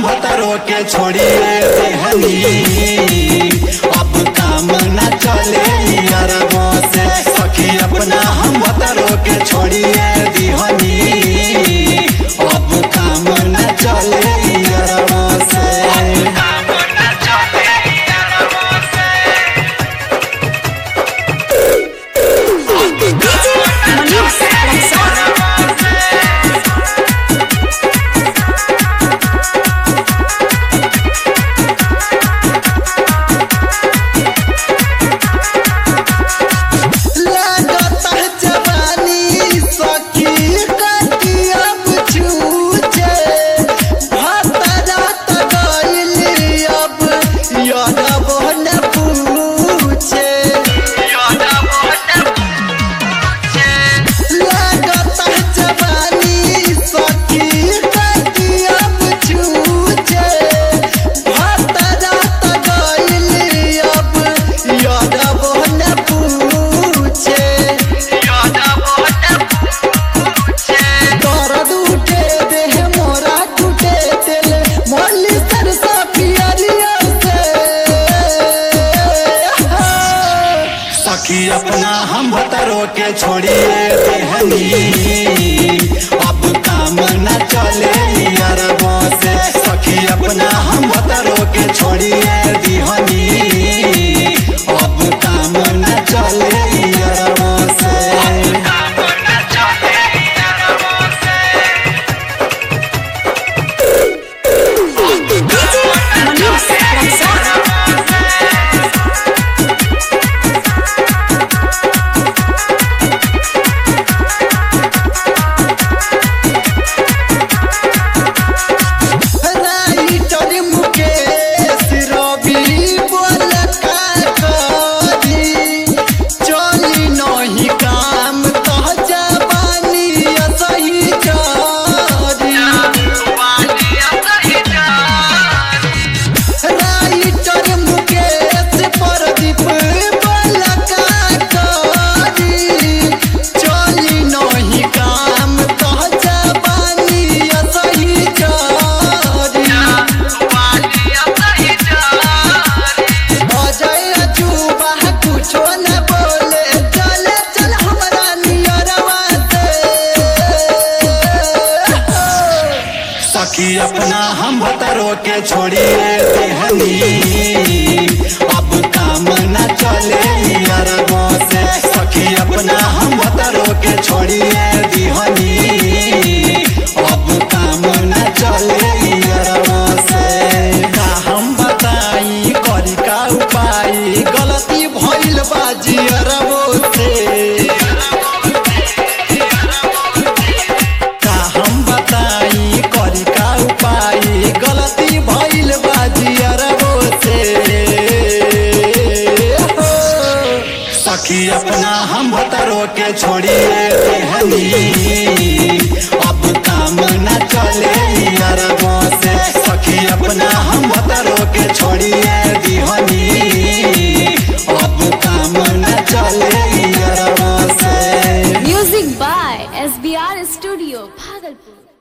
बतरो के छोड़िए देहनी, अब काम न चले अरबों से। सखी अपना हम बतरो के छोड़िए देहनी, अब काम न चले अरबों से। सखी अपना हम बतरो के छोड़िए देहनी, अब काम न चले अरबों से। सखी अपना हम बतरो के छोड़िए देहनी, अब काम न चले अरबों से। सखी अपना हम बतरो के छोड़िए देहनी, अब काम न चले अरबों से। सखी अपना हम बतरो के छोड़िए देहनी, अब काम न चले अरबों से। का हम बताई करी का उपाय, गलती भइल बाजी अरबों से। गलती भइल बाजी अरबों से। सखी अपना हम बतरो के छोड़िए देहनी, अब काम न चले अरबों से। सखी अपना हम बतरो के छोड़िए देहनी, अब काम न चले अरबों से। Music by SBR studio Bhagalpur.